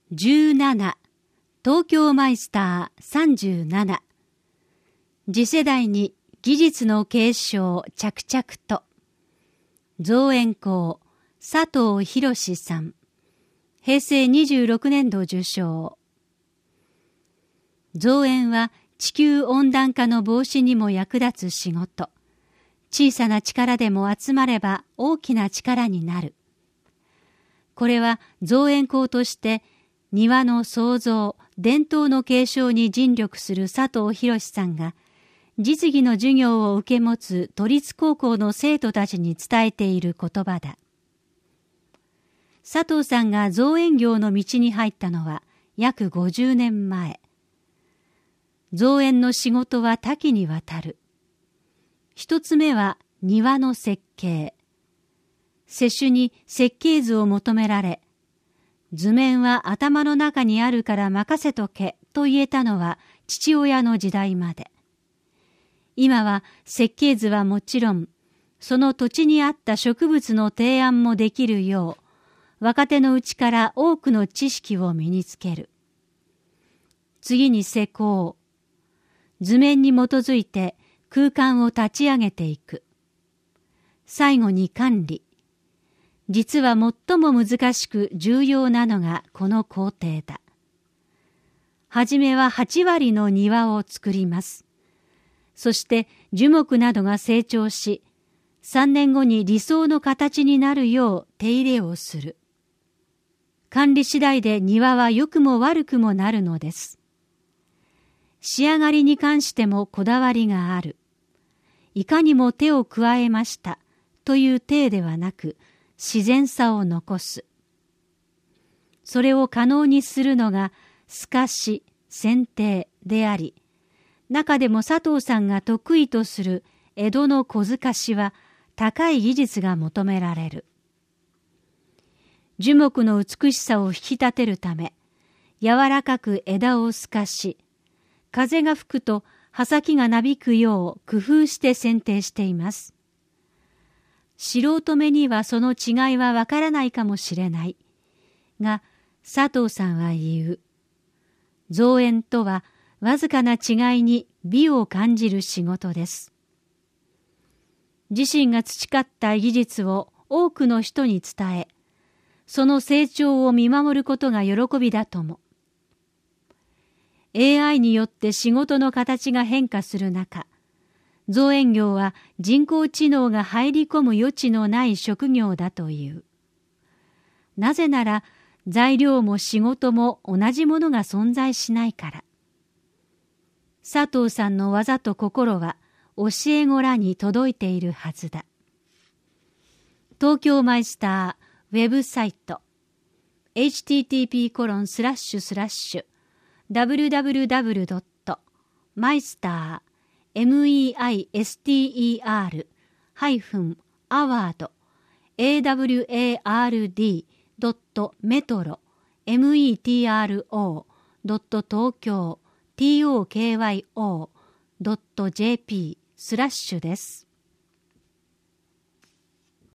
17東京マイスター37次世代に技術の継承着々と造園工佐藤博さん平成26年度受賞。造園は地球温暖化の防止にも役立つ仕事。小さな力でも集まれば大きな力になる。これは造園工として庭の創造、伝統の継承に尽力する佐藤博さんが実技の授業を受け持つ都立高校の生徒たちに伝えている言葉だ。佐藤さんが造園業の道に入ったのは約50年前。造園の仕事は多岐にわたる。一つ目は庭の設計。施主に設計図を求められ、図面は頭の中にあるから任せとけと言えたのは父親の時代まで。今は設計図はもちろん、その土地に合った植物の提案もできるよう、若手のうちから多くの知識を身につける。次に施工。図面に基づいて空間を立ち上げていく。最後に管理。実は最も難しく重要なのがこの工程だ。はじめは8割の庭を作ります。そして樹木などが成長し、3年後に理想の形になるよう手入れをする。管理次第で庭は良くも悪くもなるのです。仕上がりに関してもこだわりがある。いかにも手を加えましたという体ではなく、自然さを残す。それを可能にするのが透かし、剪定であり、中でも佐藤さんが得意とする江戸の小透かしは高い技術が求められる。樹木の美しさを引き立てるため、柔らかく枝を透かし、風が吹くと葉先がなびくよう工夫して剪定しています。素人目にはその違いはわからないかもしれない。が、佐藤さんは言う。造園とはわずかな違いに美を感じる仕事です。自身が培った技術を多くの人に伝え、その成長を見守ることが喜びだとも。AI によって仕事の形が変化する中、造園業は人工知能が入り込む余地のない職業だという。なぜなら材料も仕事も同じものが存在しないから。佐藤さんの技と心は教え子らに届いているはずだ。東京マイスターウェブサイト http://meister-award.metro.tokyo.jp/です。